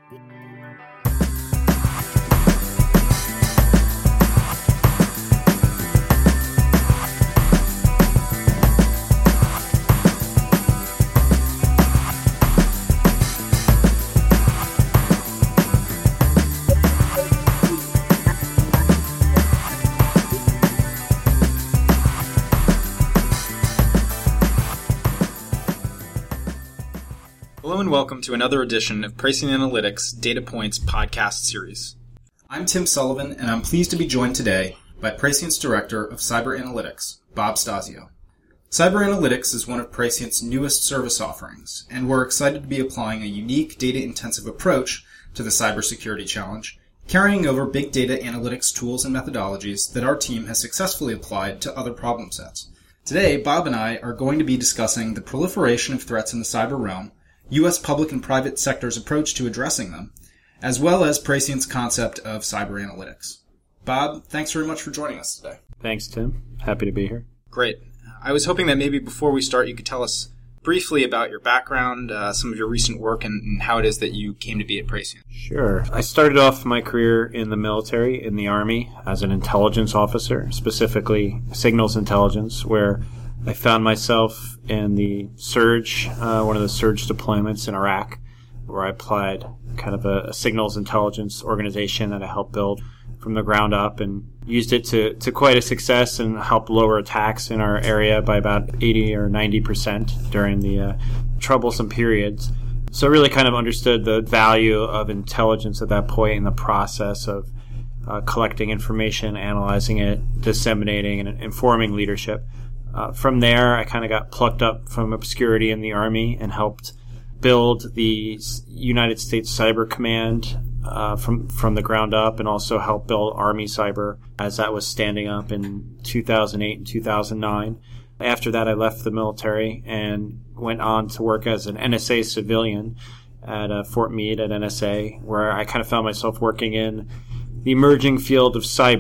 Hello and welcome to another edition of Pricing Analytics Data Points podcast series. I'm Tim Sullivan, and I'm pleased to be joined today by Prescient's Director of Cyber Analytics, Bob Stasio. Cyber Analytics is one of Prescient's newest service offerings, and we're excited to be applying a unique data-intensive approach to the cybersecurity challenge, carrying over big data analytics tools and methodologies that our team has successfully applied to other problem sets. Today, Bob and I are going to be discussing the proliferation of threats in the cyber realm, U.S. public and private sector's approach to addressing them, as well as Prescient's concept of cyber analytics. Bob, thanks very much for joining us today. Thanks, Tim. Happy to be here. Great. I was hoping that maybe before we start, you could tell us briefly about your background, some of your recent work, and how it is that you came to be at Prescient. Sure. I started off my career in the military, in the Army, as an intelligence officer, specifically signals intelligence, where I found myself in the surge, one of the surge deployments in Iraq, where I applied kind of a signals intelligence organization that I helped build from the ground up and used it to quite a success and helped lower attacks in our area by about 80 or 90% during the troublesome periods. So I really kind of understood the value of intelligence at that point in the process of collecting information, analyzing it, disseminating, and informing leadership. From there, I kind of got plucked up from obscurity in the Army and helped build the United States Cyber Command from the ground up, and also helped build Army Cyber as that was standing up in 2008 and 2009. After that, I left the military and went on to work as an NSA civilian at Fort Meade at NSA, where I kind of found myself working in the emerging field of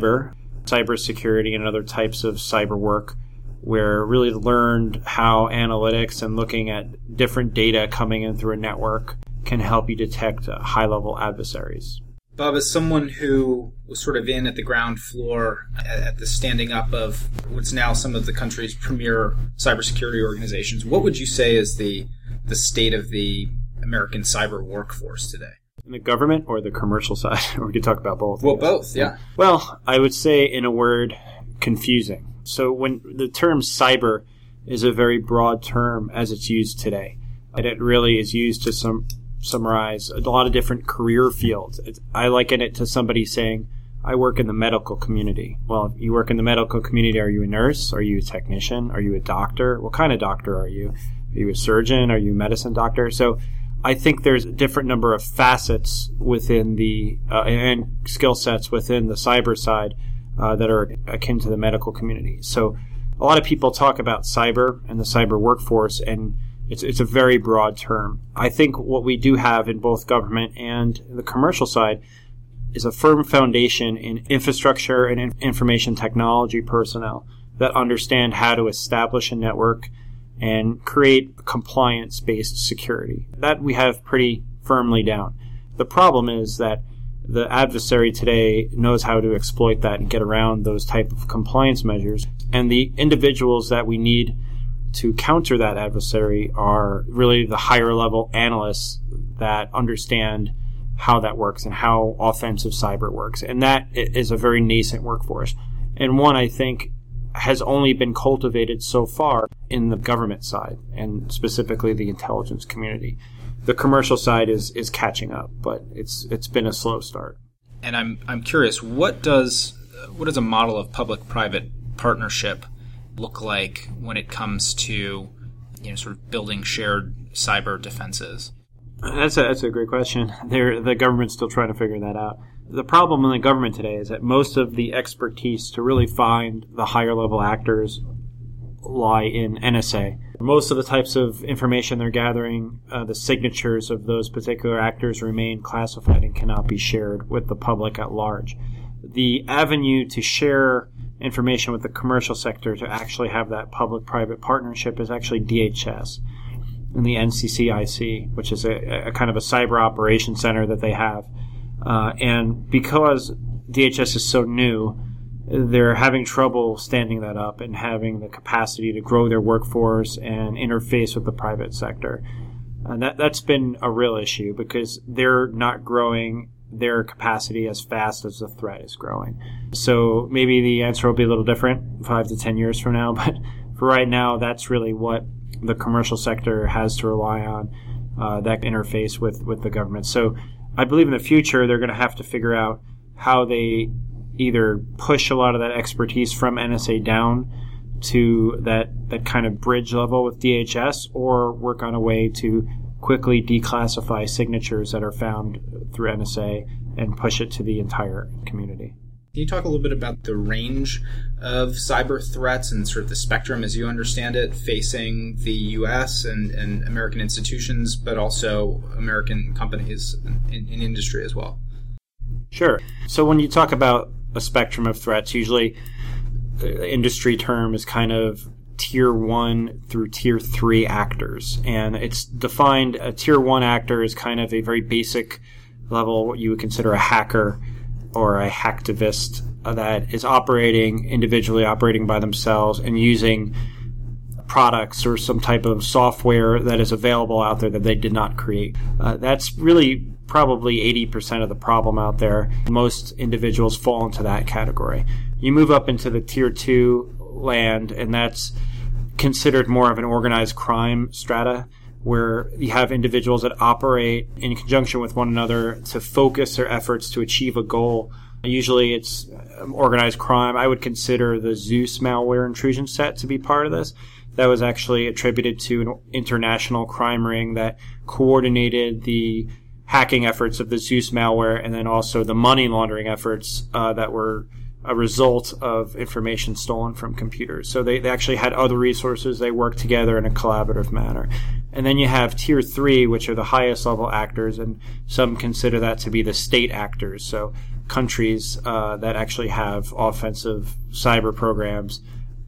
cybersecurity and other types of cyber work, where I really learned how analytics and looking at different data coming in through a network can help you detect high-level adversaries. Bob, as someone who was sort of in at the ground floor at the standing up of what's now some of the country's premier cybersecurity organizations, what would you say is the state of the American cyber workforce today? In the government or the commercial side? Or we could talk about both. Well, both, yeah. Well, I would say, in a word, confusing. So when the term cyber is a very broad term as it's used today, and it really is used to summarize a lot of different career fields. I liken it to somebody saying, I work in the medical community. Well, if you work in the medical community, are you a nurse? Are you a technician? Are you a doctor? What kind of doctor are you? Are you a surgeon? Are you a medicine doctor? So I think there's a different number of facets within the and skill sets within the cyber side that are akin to the medical community. So a lot of people talk about cyber and the cyber workforce, and it's a very broad term. I think what we do have in both government and the commercial side is a firm foundation in infrastructure and information technology personnel that understand how to establish a network and create compliance-based security. That we have pretty firmly down. The problem is that the adversary today knows how to exploit that and get around those type of compliance measures. And the individuals that we need to counter that adversary are really the higher level analysts that understand how that works and how offensive cyber works. And that is a very nascent workforce. And one, I think, has only been cultivated so far in the government side, and specifically the intelligence community. The commercial side is catching up, but it's been a slow start. And I'm curious, what does a model of public-private partnership look like when it comes to sort of building shared cyber defenses? That's a great question. The government's still trying to figure that out. The problem in the government today is that most of the expertise to really find the higher level actors lie in NSA. Most of the types of information they're gathering, the signatures of those particular actors remain classified and cannot be shared with the public at large. The avenue to share information with the commercial sector to actually have that public-private partnership is actually DHS. in the NCCIC, which is a kind of a cyber operations center that they have. And because DHS is so new, they're having trouble standing that up and having the capacity to grow their workforce and interface with the private sector. And that's been a real issue because they're not growing their capacity as fast as the threat is growing. So maybe the answer will be a little different 5 to 10 years from now, but for right now, that's really what the commercial sector has to rely on, that interface with the government. So I believe in the future, they're going to have to figure out how they either push a lot of that expertise from NSA down to that kind of bridge level with DHS, or work on a way to quickly declassify signatures that are found through NSA and push it to the entire community. Can you talk a little bit about the range of cyber threats and sort of the spectrum, as you understand it, facing the U.S. and American institutions, but also American companies in industry as well? Sure. So when you talk about a spectrum of threats, usually the industry term is kind of Tier 1 through Tier 3 actors. And it's defined, a Tier 1 actor is kind of a very basic level, what you would consider a hacker or a hacktivist that is individually operating by themselves and using products or some type of software that is available out there that they did not create. That's really probably 80% of the problem out there. Most individuals fall into that category. You move up into the Tier 2 land, and that's considered more of an organized crime strata, where you have individuals that operate in conjunction with one another to focus their efforts to achieve a goal. Usually it's organized crime. I would consider the Zeus malware intrusion set to be part of this. That was actually attributed to an international crime ring that coordinated the hacking efforts of the Zeus malware and then also the money laundering efforts that were a result of information stolen from computers. So they actually had other resources. They worked together in a collaborative manner. And then you have Tier 3, which are the highest level actors, and some consider that to be the state actors. So countries that actually have offensive cyber programs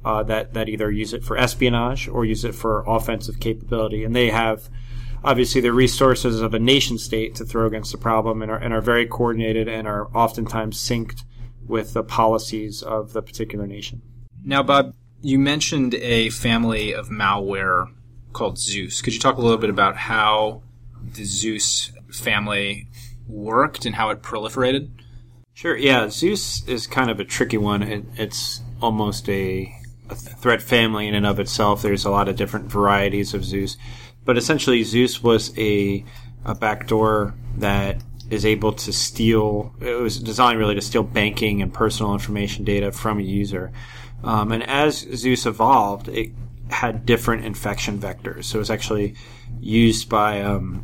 that either use it for espionage or use it for offensive capability. And they have obviously the resources of a nation state to throw against the problem and are very coordinated and are oftentimes synced with the policies of the particular nation. Now, Bob, you mentioned a family of malware called Zeus. Could you talk a little bit about how the Zeus family worked and how it proliferated? Sure, yeah. Zeus is kind of a tricky one. It's almost a threat family in and of itself. There's a lot of different varieties of Zeus. But essentially, Zeus was a backdoor that is able to steal. It was designed really to steal banking and personal information data from a user. And as Zeus evolved, it had different infection vectors. So it was actually used by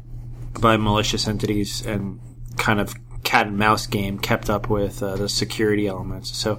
malicious entities and kind of cat and mouse game kept up with the security elements. So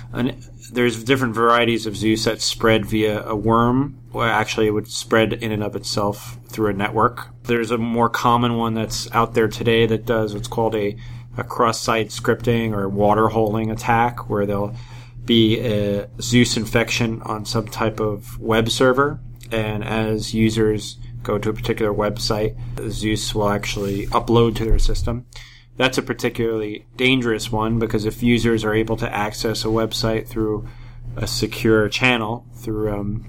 there's different varieties of Zeus that spread via a worm, or actually it would spread in and of itself through a network. There's a more common one that's out there today that does what's called a cross-site scripting or water holing attack, where there'll be a Zeus infection on some type of web server, and as users go to a particular website, Zeus will actually upload to their system. That's a particularly dangerous one because if users are able to access a website through a secure channel, through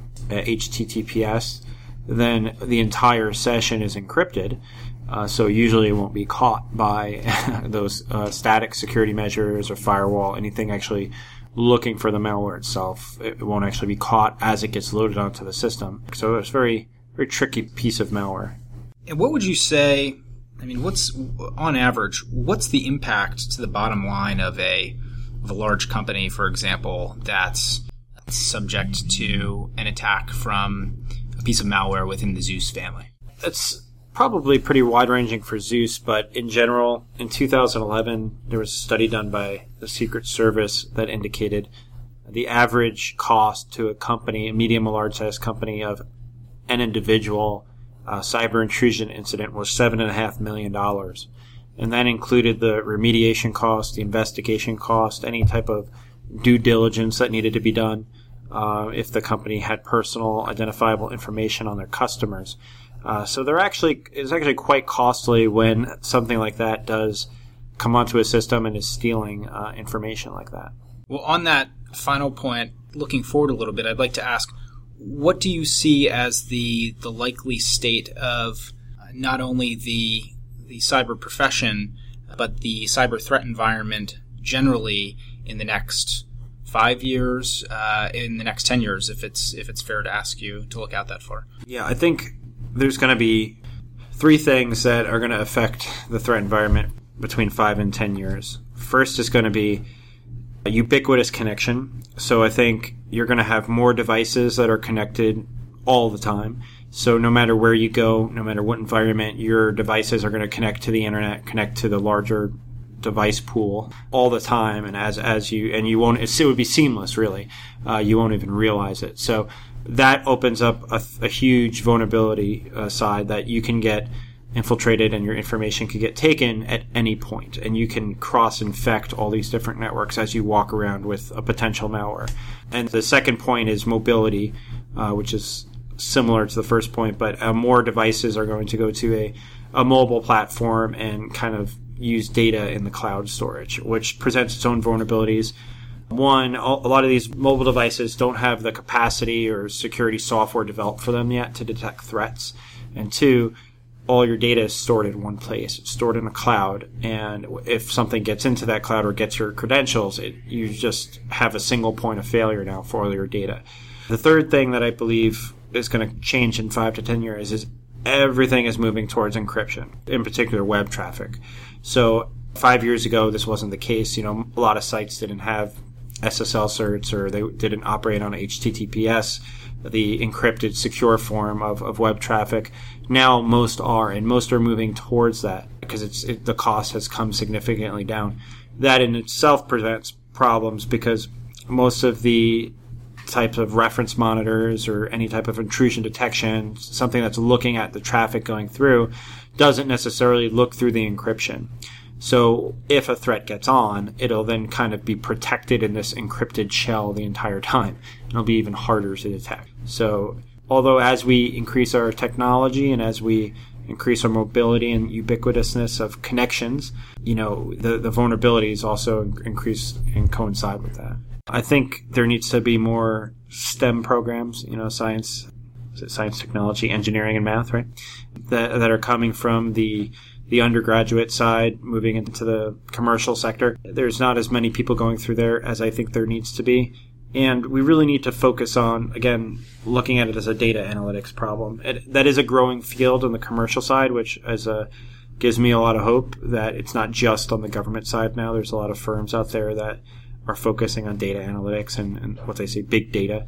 HTTPS, then the entire session is encrypted. So usually it won't be caught by those static security measures or firewall, anything actually looking for the malware itself. It won't actually be caught as it gets loaded onto the system. So it's a very, very tricky piece of malware. And what would you say, what's on average, what's the impact to the bottom line of a large company, for example, that's subject to an attack from a piece of malware within the Zeus family? It's probably pretty wide-ranging for Zeus, but in general, in 2011, there was a study done by the Secret Service that indicated the average cost to a company, a medium or large-size company, of an individual cyber intrusion incident was $7.5 million. And that included the remediation cost, the investigation cost, any type of due diligence that needed to be done if the company had personal identifiable information on their customers. So it's actually quite costly when something like that does come onto a system and is stealing information like that. Well, on that final point, looking forward a little bit, I'd like to ask, what do you see as the likely state of not only the cyber profession, but the cyber threat environment generally in the next 5 years, in the next 10 years, if it's fair to ask you to look out that far? Yeah, I think there's going to be 3 things that are going to affect the threat environment between 5 and 10 years. First is going to be a ubiquitous connection. So I think you're going to have more devices that are connected all the time. So no matter where you go, no matter what environment, your devices are going to connect to the internet, connect to the larger device pool all the time. And you won't, it would be seamless, really. You won't even realize it. So that opens up a huge vulnerability side that you can get infiltrated and your information could get taken at any point, and you can cross-infect all these different networks as you walk around with a potential malware. And the second point is mobility, which is similar to the first point, but more devices are going to go to a mobile platform and kind of use data in the cloud storage, which presents its own vulnerabilities. One, a lot of these mobile devices don't have the capacity or security software developed for them yet to detect threats. And 2, all your data is stored in one place. It's stored in a cloud, and if something gets into that cloud or gets your credentials, you just have a single point of failure now for all your data. The third thing that I believe is going to change in 5 to 10 years is everything is moving towards encryption, in particular web traffic. So 5 years ago, this wasn't the case. A lot of sites didn't have SSL certs, or they didn't operate on HTTPS, the encrypted secure form of web traffic. Now most are, and most are moving towards that because the cost has come significantly down. That in itself presents problems because most of the types of reference monitors or any type of intrusion detection, something that's looking at the traffic going through, doesn't necessarily look through the encryption. So if a threat gets on, it'll then kind of be protected in this encrypted shell the entire time. It'll be even harder to detect. So although as we increase our technology and as we increase our mobility and ubiquitousness of connections, the vulnerabilities also increase and coincide with that. I think there needs to be more STEM programs, science, technology, engineering, and math, right? That are coming from the undergraduate side, moving into the commercial sector. There's not as many people going through there as I think there needs to be. And we really need to focus on, again, looking at it as a data analytics problem. That is a growing field on the commercial side, which gives me a lot of hope that it's not just on the government side now. There's a lot of firms out there that are focusing on data analytics and what they say, big data.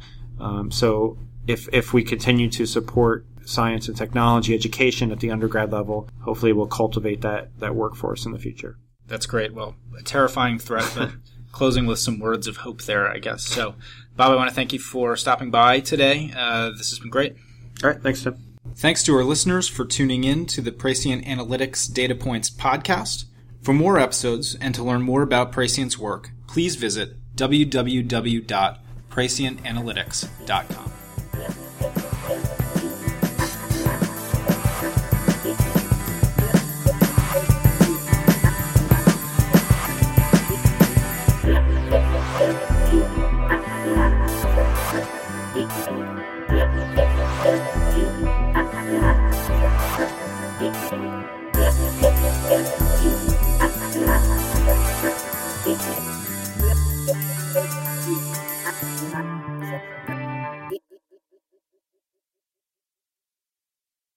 So if we continue to support science and technology education at the undergrad level, hopefully we'll cultivate that workforce in the future. That's great. Well, a terrifying threat, but closing with some words of hope there, I guess. So, Bob, I want to thank you for stopping by today. This has been great. All right. Thanks, Tim. Thanks to our listeners for tuning in to the Prescient Analytics Data Points podcast. For more episodes and to learn more about Prescient's work, please visit www.prescientanalytics.com. Thank you.